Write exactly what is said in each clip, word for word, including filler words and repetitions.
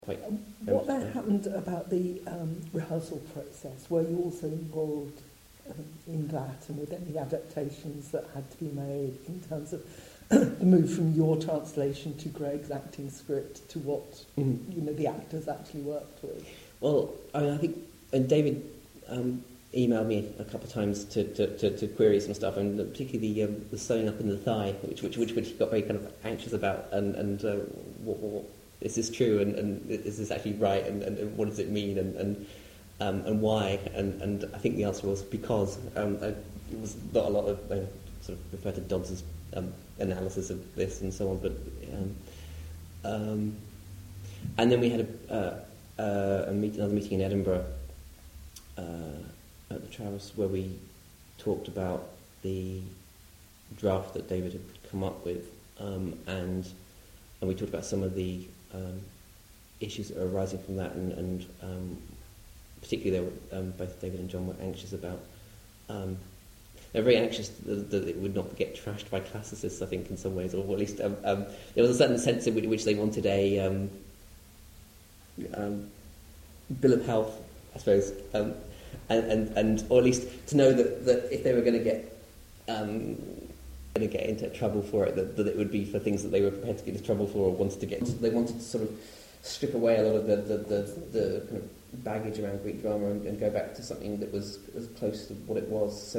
quite... What then happened about the um, rehearsal process? Were you also involved um, in that, and with any adaptations that had to be made in terms of the move from your translation to Greg's acting script to what mm. you know the actors actually worked with? Well, I, mean, I think, and David um, emailed me a couple of times to, to, to, to query some stuff, and particularly the, um, the sewing up in the thigh, which which which, which he got very kind of anxious about, and and uh, what, what, is this true, and, and is this actually right, and, and, and what does it mean, and and um, and why? And and I think the answer was because um, I, it was not a lot of I sort of refer to Dodds's um, analysis of this and so on, but um, um, and then we had a. Uh, Uh, a meet, another meeting in Edinburgh uh, at the Travis where we talked about the draft that David had come up with, um, and and we talked about some of the um, issues that are arising from that, and, and um, particularly they were, um, both David and John were anxious about. Um, they're very anxious that, that it would not get trashed by classicists, I think, in some ways, or at least um, um, there was a certain sense in which they wanted a. Um, Um, bill of health, I suppose, um, and, and and or at least to know that, that if they were going to get um, going to get into trouble for it, that, that it would be for things that they were prepared to get into trouble for or wanted to get. They wanted to sort of strip away a lot of the the, the, the kind of baggage around Greek drama and, and go back to something that was as close to what it was. So,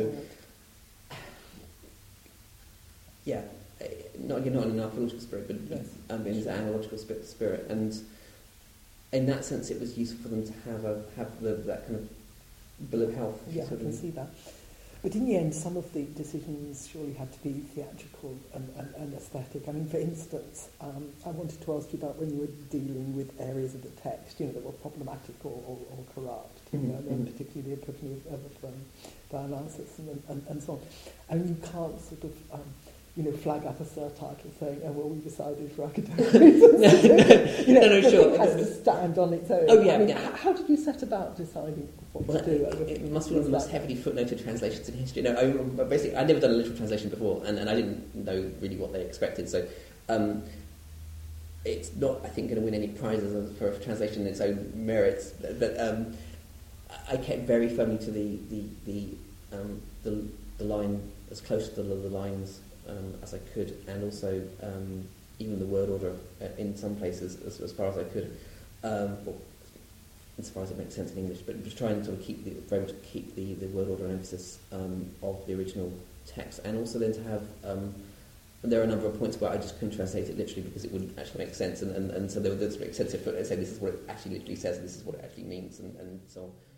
yeah, not not in an archaeological spirit, but yes. um, in an analogical spirit and. In that sense, it was useful for them to have a have the, that kind of bill of health. Yeah, I can see that. But in the end, some of the decisions surely had to be theatrical and, and, and aesthetic. I mean, for instance, um, I wanted to ask you about when you were dealing with areas of the text, you know, that were problematic or, or, or corrupt, you mm-hmm. know, and then particularly the epiphany of, of um, Dionysus and, and, and so on. I mean, you can't sort of... Um, you know, flag up a subtitle saying, oh, well, we decided for academic reasons. you know, no, no, sure. It has to stand on its own. Oh, yeah, I mean, yeah. How did you set about deciding what well, to do? It, it must be one of the most heavily footnoted translations in history. No, I, basically, I'd never done a literal translation before, and, and I didn't know really what they expected, so um, it's not, I think, going to win any prizes for a translation in its own merits, but um, I kept very firmly to the the the, um, the, the line, as close to the, the lines Um, as I could, and also um, even the word order uh, in some places as, as far as I could, um, or as far as it makes sense in English, but just trying to sort of keep the, very much keep the, the word order and emphasis um, of the original text, and also then to have um, there are a number of points where I just couldn't translate it literally because it wouldn't actually make sense, and, and, and so there were those extensive footnotes saying this is what it actually literally says and this is what it actually means, and, and so on.